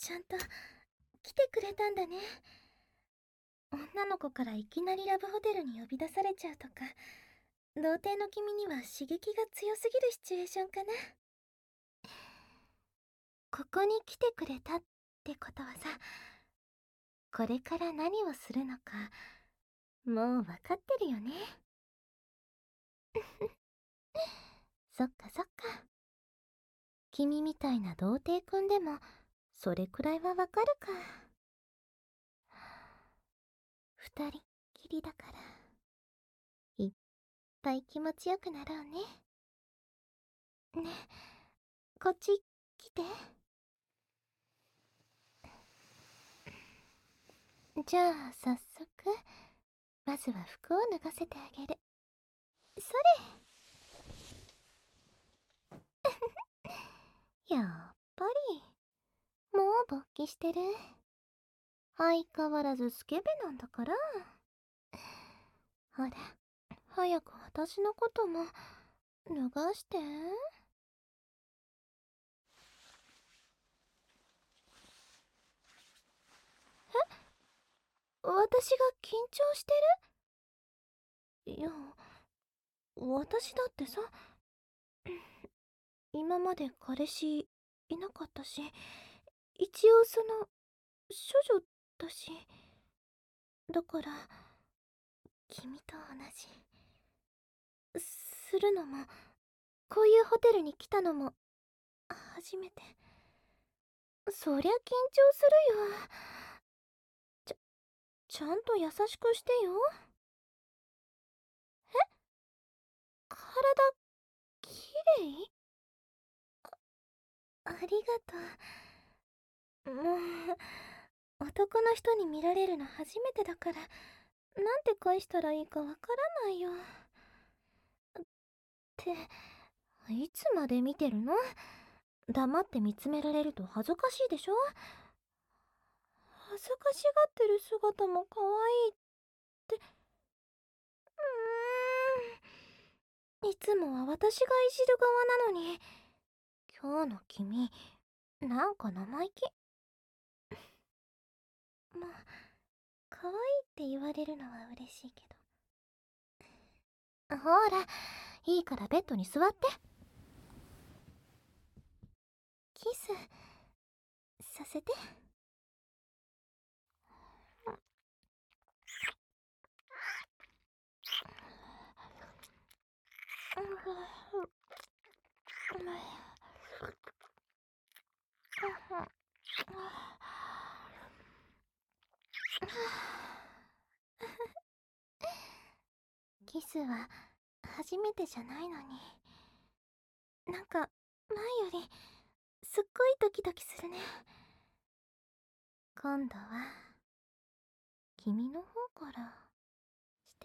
ちゃんと来てくれたんだね。女の子からいきなりラブホテルに呼び出されちゃうとか、童貞の君には刺激が強すぎるシチュエーションかな。ここに来てくれたってことはさ、これから何をするのかもう分かってるよね。そっかそっか。君みたいな童貞くんでもそれくらいはわかるか。二人きりだからいっぱい気持ちよくなろうね。ね、こっち来て。じゃあ早速、まずは服を脱がせてあげる。それ。やっぱりもう勃起してる。相変わらずスケベなんだから。ほら、早く私のことも脱がして。私が緊張してる？いや、私だってさ、今まで彼氏いなかったし、一応処女だし、だから君と同じするのも、こういうホテルに来たのも初めて。そりゃ緊張するよ。ちゃんと優しくしてよ。体きれい？ありがとう。もう男の人に見られるの初めてだから、なんて返したらいいかわからないよ。っていつまで見てるの？黙って見つめられると恥ずかしいでしょ？恥ずかしがってる姿も可愛いって。いつもは私がいじる側なのに、今日の君なんか生意気。まあ可愛いって言われるのは嬉しいけど。ほら、いいからベッドに座って。キスさせて。キスは初めてじゃないのに、なんか前よりすっごいドキドキするね。今度は君の方からして。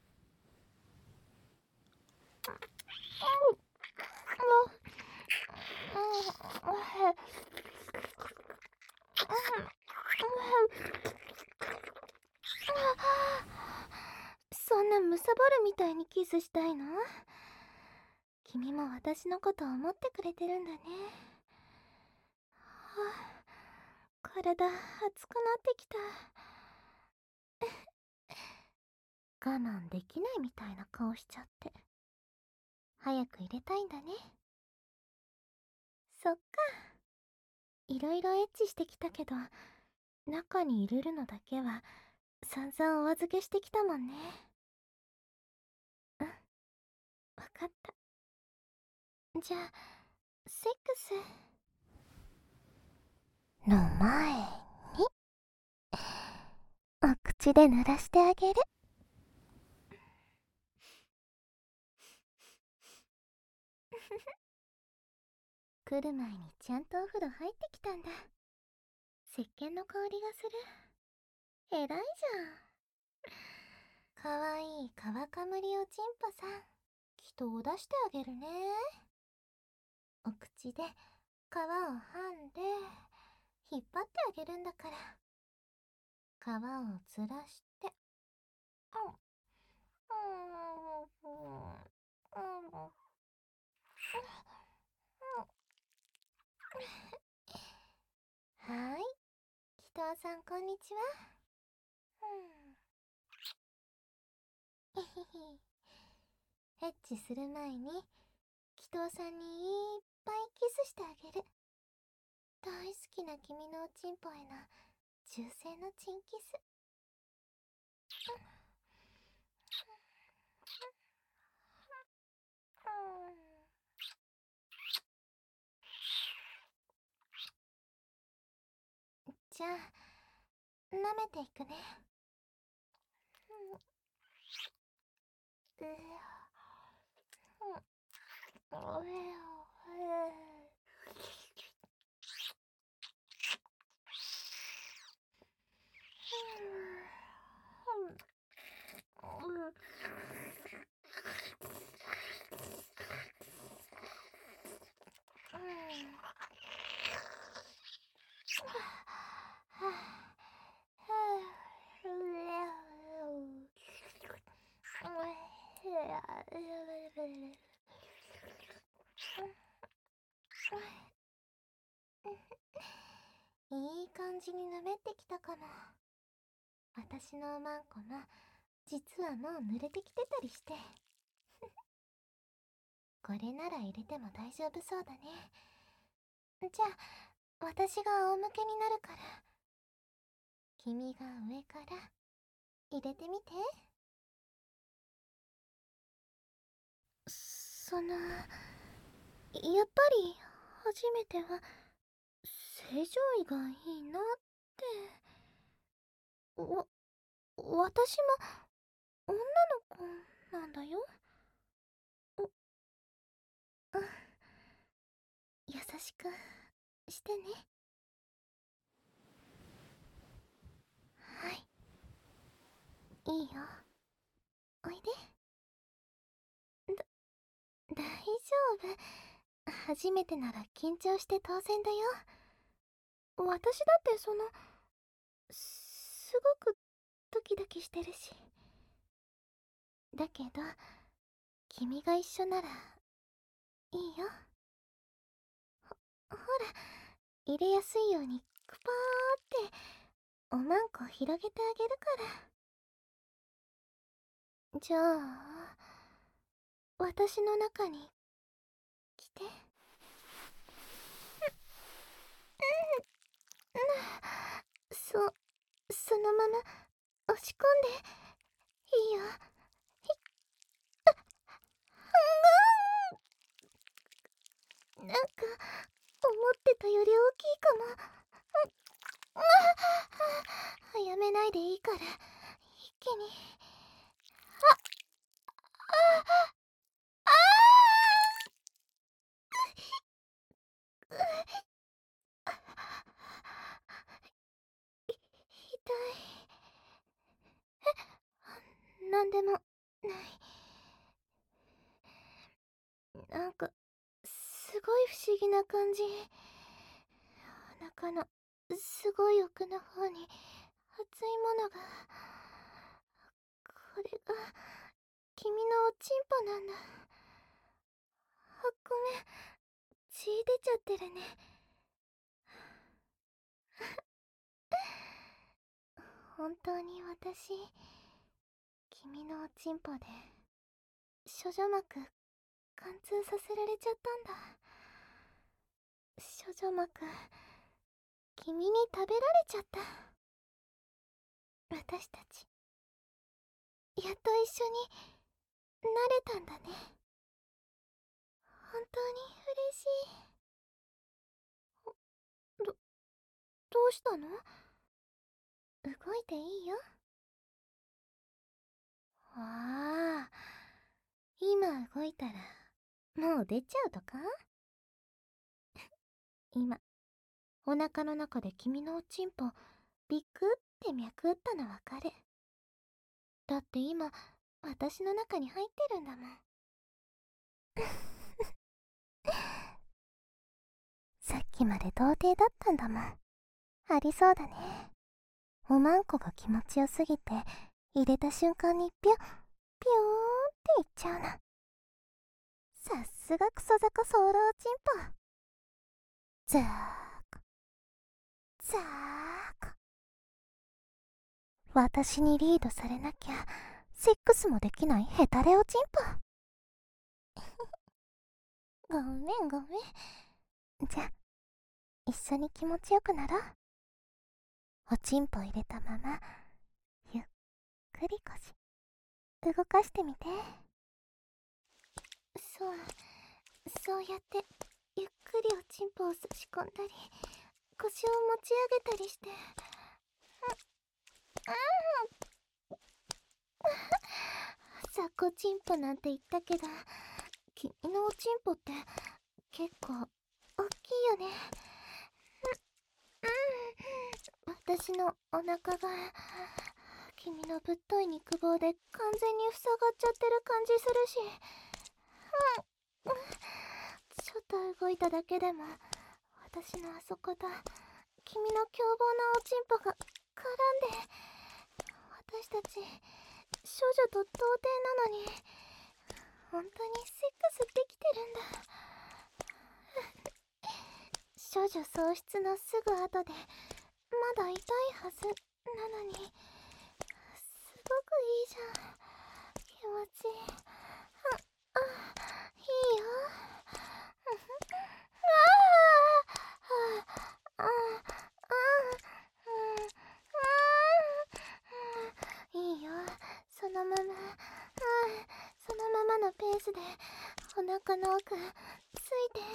そんなむさぼるみたいにキスしたいの？君も私のこと思ってくれてるんだね。はあ、体熱くなってきた。我慢できないみたいな顔しちゃって。早く入れたいんだね。そっか。いろいろエッチしてきたけど、中に入れるのだけは散々お預けしてきたもんね。うん、わかった。じゃあセックスの前にお口で濡らしてあげる。来る前にちゃんとお風呂入ってきたんだ。石鹸の香りがする。偉いじゃん。かわいい皮かむりおちんぽさん、人を出してあげるね。お口で皮を剥んで引っ張ってあげるんだから。皮をずらして、はさんこんにちは。えへへ。エッチする前に祈祷さんにいっぱいキスしてあげる。大好きな君のおちんぽへの忠誠のチンキス。じゃあ、舐めていくね。いい感じにぬめってきたかも。私のおまんこも実はもう濡れてきてたりして。これなら入れても大丈夫そうだね。じゃあ私が仰向けになるから君が上から入れてみて。やっぱり初めては正常位がいいなって。私も女の子なんだよ。優しくしてね。はい、いいよ。おいで。大丈夫。初めてなら緊張して当然だよ。私だってすごくドキドキしてるし。だけど君が一緒ならいいよ。ほら、入れやすいようにクパーっておまんこ広げてあげるから。じゃあ私の中に来て。そのまま押し込んでいいよ。なんか思ってたより大きいかも。やめないでいいから一気に。痛い。なんでもない。なんかすごい不思議な感じ。お腹のすごい奥の方に熱いものが。これが君のおちんぽなんだ。ごめん、血出ちゃってるね。本当に私君のおちんぽで処女膜貫通させられちゃったんだ。処女膜君に食べられちゃった。私たちやっと一緒になれたんだね。本当に嬉しい。どうしたの？動いていいよ。ああ、今動いたらもう出ちゃうとか？今お腹の中で君のおちんぽビクって脈打ったのわかる。だって今私の中に入ってるんだもん。さっきまで童貞だったんだもん。ありそうだね。おまんこが気持ちよすぎて入れた瞬間にピューンっていっちゃうの。さすがクソザコソーローチンポ。ザークザーク私にリードされなきゃセックスもできないヘタレおちんぽ。ごめんごめん。じゃ、一緒に気持ちよくなろう。おちんぽ入れたままゆっくり腰動かしてみて。そうやってゆっくりおちんぽを差し込んだり腰を持ち上げたりして、さこちんぽなんて言ったけど、君のおちんぽって結構大きいよね。私のお腹が君のぶっとい肉棒で完全に塞がっちゃってる感じするし、ちょっと動いただけでも私のあそこと君の凶暴なおちんぽが絡んで、私たち少女と童貞なのに本当にセックスできてるんだ。少女喪失のすぐ後でまだ痛いはずなのに、すごくいいじゃん。気持ちいい。いいよ。いいよ。そのまま、そのままのペースでお腹の奥ついて。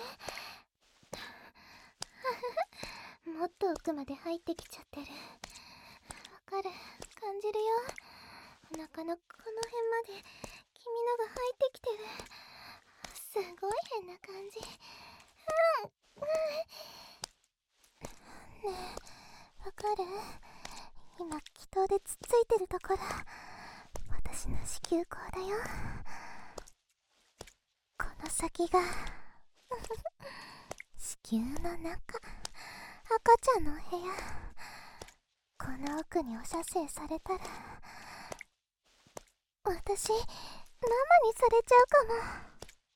もっと奥まで入ってきちゃってる。わかる、感じるよ。お腹のこの辺まで君のが入ってきてる。すごい変な感じ。ねえ、わかる？今気筒でつっついてるところ、私の子宮口だよ。この先が子宮の中、赤ちゃんの部屋。この奥にお射精されたら私ママにされちゃうかも。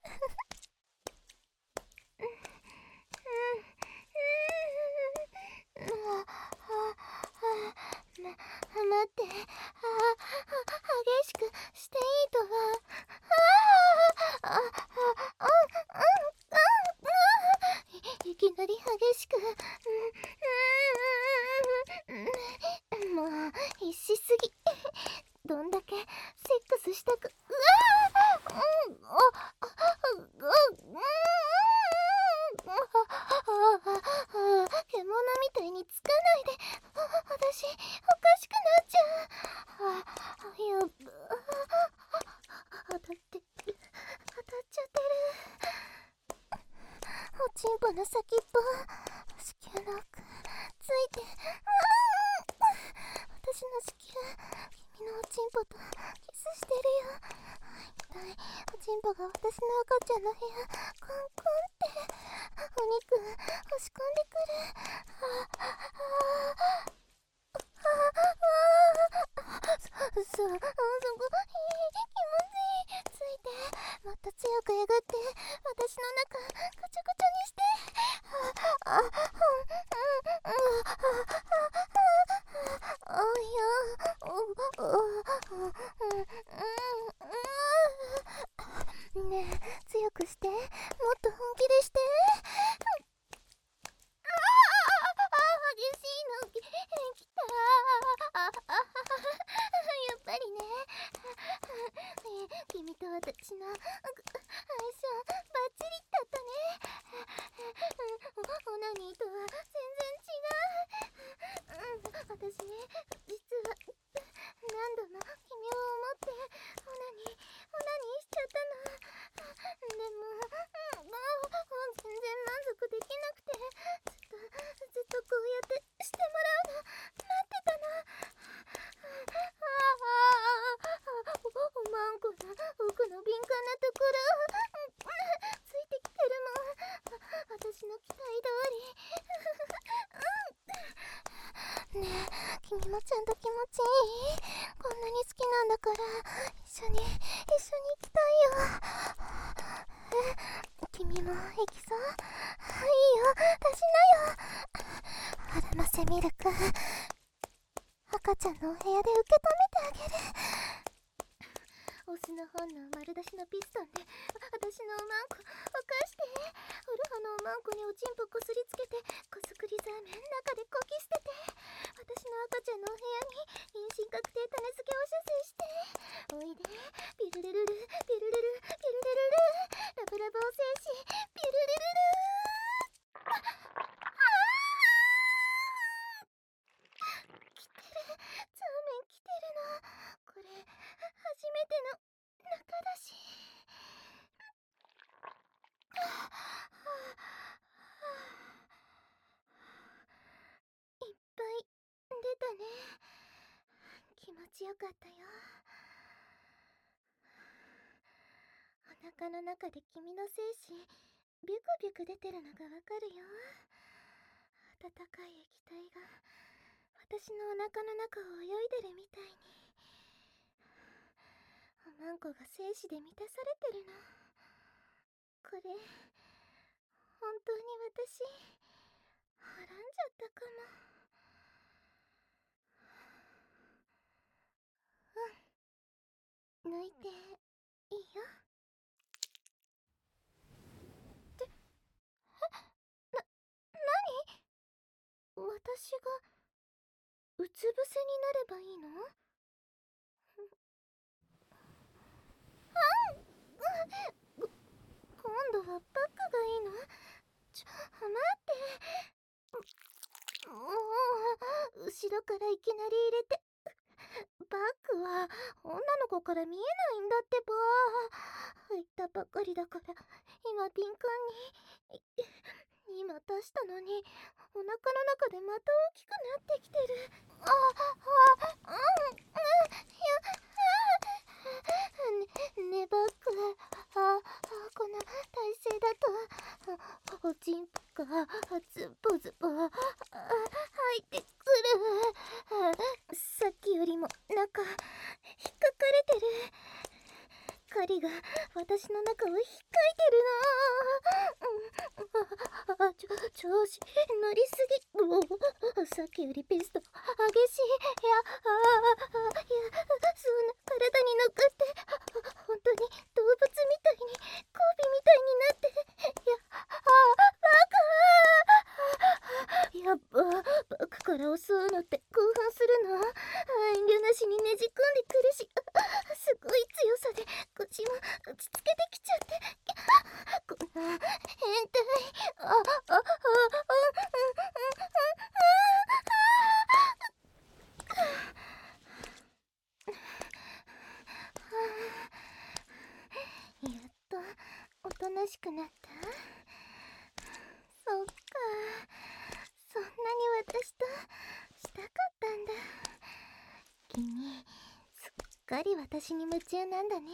待って、激しくしていいとは。いきなり激しく、もう必死すぎ。どんだけセックスしたく、獣みたいにつかないで。私おかしくなっちゃう。やっ当たっちゃってる。おちんぽの先っぽ、子宮の奥ついて、私の子宮、君のおちんぽとキスしてるよ。痛い。おちんぽが私の赤ちゃんの部屋コンコンって、お肉押し込んでくる。そこ、気持ちいい。ついて、もっと強くえぐって、私の中、ぐちゃぐちゃにして。ねえ、強くして。もっと本気でして。激しいのきた。やっぱりね。君と私の相性バッチリだったね。オナニーとは全然違う。私ね、実は何度も君を思ってオナニーしちゃったの。でも、全然満足できなくて、ずっとこうやってしてもらうの待ってたの。おまんこの奥の敏感なところついてきてるもん。私の期待通り。ねえ、君もちゃんと気持ちいい？こんなに好きなんだから一緒に行きたいよ。君も行きそう？いいよ、出しなよ。アロマセミルク、赤赤ちゃんのお部屋で受け止めてあげる。オスの本能丸出しのピストンで私のおまんこおかして、オルファのおまんこにおちんぽこすりつけて、こすくりザーメン中でこき捨てて、私の赤ちゃんのお部屋に妊娠確定種付けを射精して、おいでピルルルルピルルルピルルルル、ラブラブお精子ピルルルル。来てる、ザーメン来てるの。これ初めての中だし。いっぱい出たね。気持ちよかったよ。お腹の中で君の精子ビュクビュク出てるのがわかるよ。温かい液体が私のお腹の中を泳いでるみたいに。おまんこが精子で満たされてるの。これ本当に私はらんじゃったかも。抜いていいよ。ってな何？私がうつ伏せになればいいの？今度はバックがいいの？待って。もう後ろからいきなり入れて。バックは女の子から見えないんだってば。入ったばかりだから今敏感に。今出したのにお腹の中でまた大きくなってきてる。ねバック。この体勢だとおちんぽがズボズボ入ってくる。さっきよりも中引っかかれてる。針が私の中を引っかいてるの。調子乗りすぎ。さっきよりペースト激しい。いやそんな体に乗っかって本当に動物みたいに交尾みたいになって。バカ。バカから襲うのって興奮するの？遠慮なしにねじ込んでくるし、すごい強さで腰も打ちつけてきちゃって。こんな変態。やっとおとなしくなった。そっか、そんなに私としたかったんだ。君すっかり私に夢中なんだね。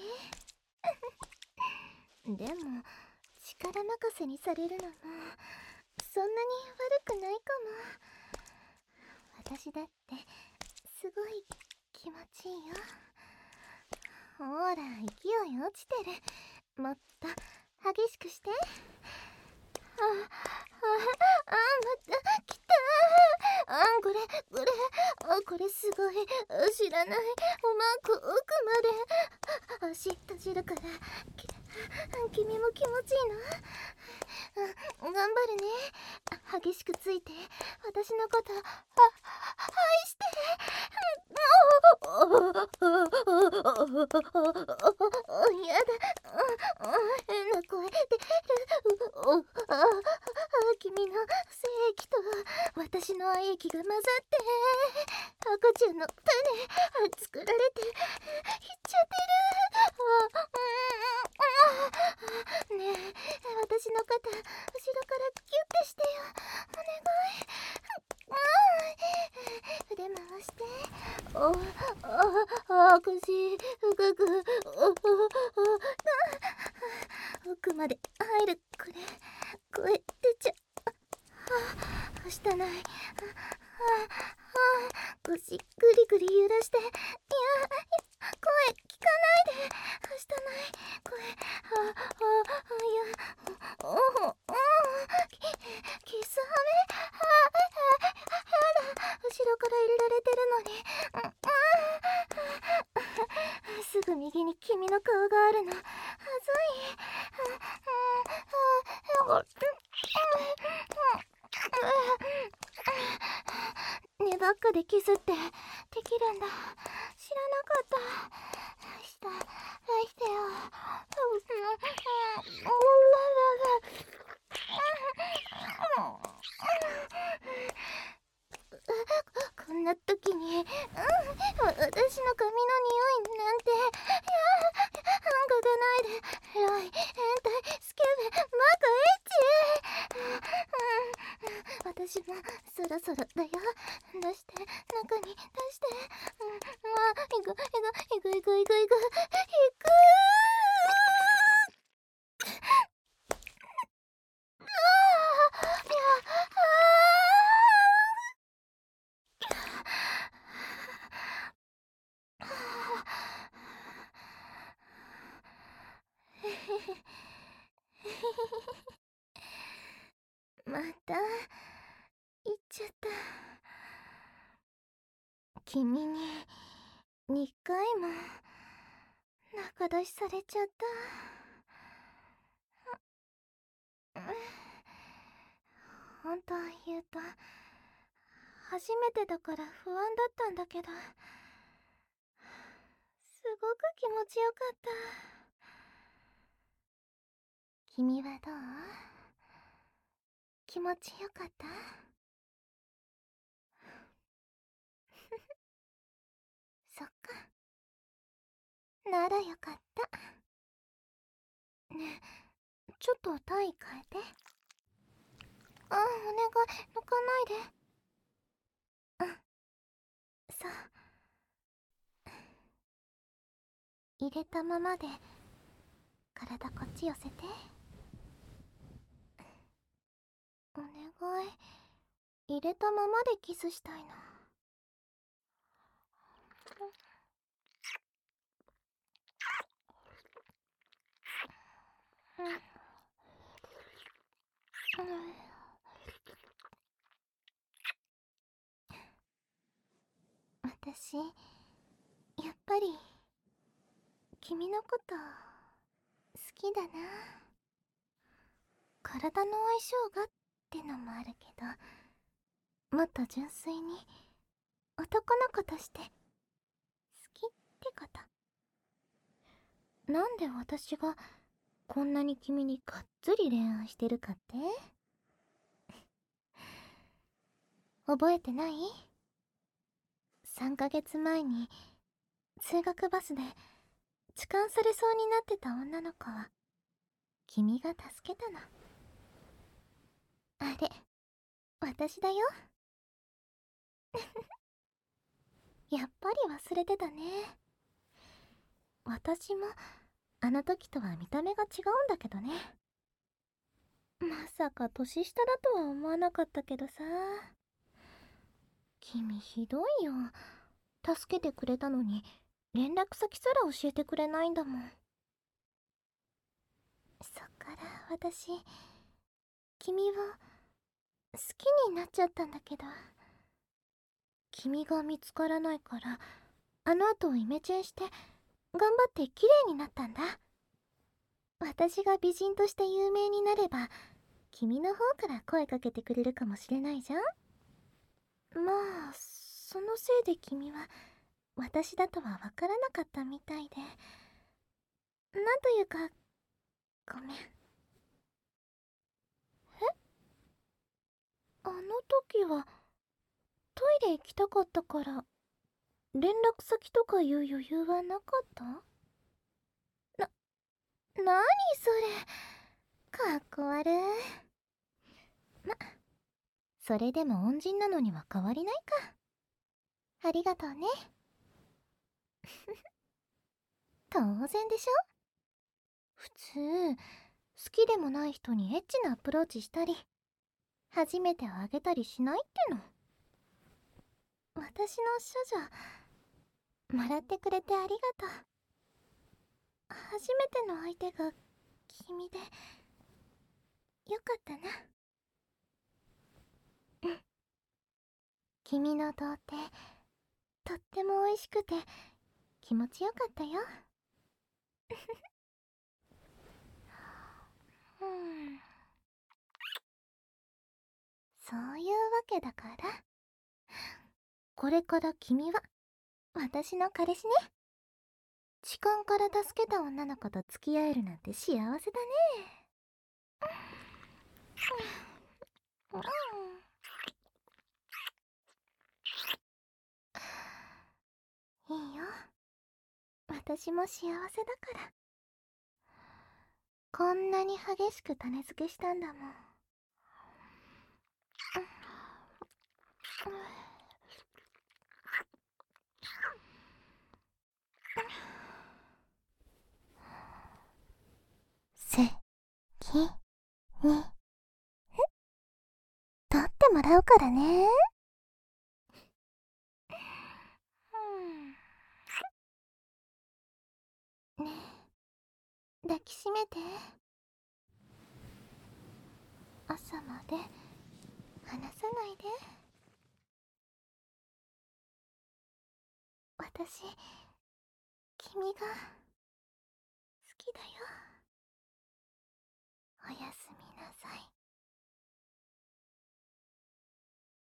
でも力任せにされるのもそんなに悪くないかも。私だってすごい気持ちいいよ。ほら勢い落ちてる。もっと激しくして。また来た。これすごい。知らない。おまんこ奥まで足閉じるから。君も気持ちいいの？頑張るね。激しくついて私のこと愛して。やだ。変な声出る。君の精液と私の愛液が混ざって赤ちゃんの種作られていっちゃってる。ねえ私の肩後ろからギュッてしてよ。お願い。腕回して。腰深く奥まで入る。声出ちゃしたない。腰グリグリ揺らして。いや声聞かないで。はしたない声。キスハメ。やだ後ろから入れられてるのにネバックでキスってできるんだ。知らなかった。愛してよ。こんな時に、私の髪の匂いなんて、ハンカがないで、エロい、変態、スケベ、バカ、エッチ。私もそろそろだよ。出して、中に出して。いく、いく、いく、いく、いく、いく、いく。また言っちゃった。君に2回も仲出しされちゃった。本当言うと初めてだから不安だったんだけど、すごく気持ちよかった。君はどう？気持ちよかった？そっか。ならよかった。ねえ、ちょっと体位変えて。お願い、抜かないで。そう。入れたままで体こっち寄せて。お願い、入れたままでキスしたいの。私、やっぱり君のこと好きだな。体の相性がってのもあるけど、もっと純粋に男の子として好きってこと。なんで私がこんなに君にがっつり恋愛してるかって？覚えてない？ 3 ヶ月前に通学バスで痴漢されそうになってた女の子は君が助けたの。あれ、私だよ。やっぱり忘れてたね。私もあの時とは見た目が違うんだけどね。まさか年下だとは思わなかったけどさ。君ひどいよ。助けてくれたのに連絡先すら教えてくれないんだもん。そっから私、君を好きになっちゃったんだけど、君が見つからないからあの後イメチェンして頑張って綺麗になったんだ。私が美人として有名になれば君の方から声かけてくれるかもしれないじゃん。まあそのせいで君は私だとは分からなかったみたいで、なんというかごめん。あの時はトイレ行きたかったから連絡先とかいう余裕はなかった？なにそれ、かっこ悪い。ま、それでも恩人なのには変わりないか。ありがとうね。当然でしょ。普通好きでもない人にエッチなアプローチしたり初めてをあげたりしないっての。私の処女もらってくれてありがとう。初めての相手が君でよかったな。うん。君の童貞とっても美味しくて気持ちよかったよ。うん。 けだから。これから君は私の彼氏ね。痴漢から助けた女の子と付き合えるなんて幸せだね。うん、いいよ。私も幸せだから。こんなに激しく種付けしたんだもん。せきに取ってもらうからね。ねえ、抱きしめて。朝まで離さないで。私、君が好きだよ。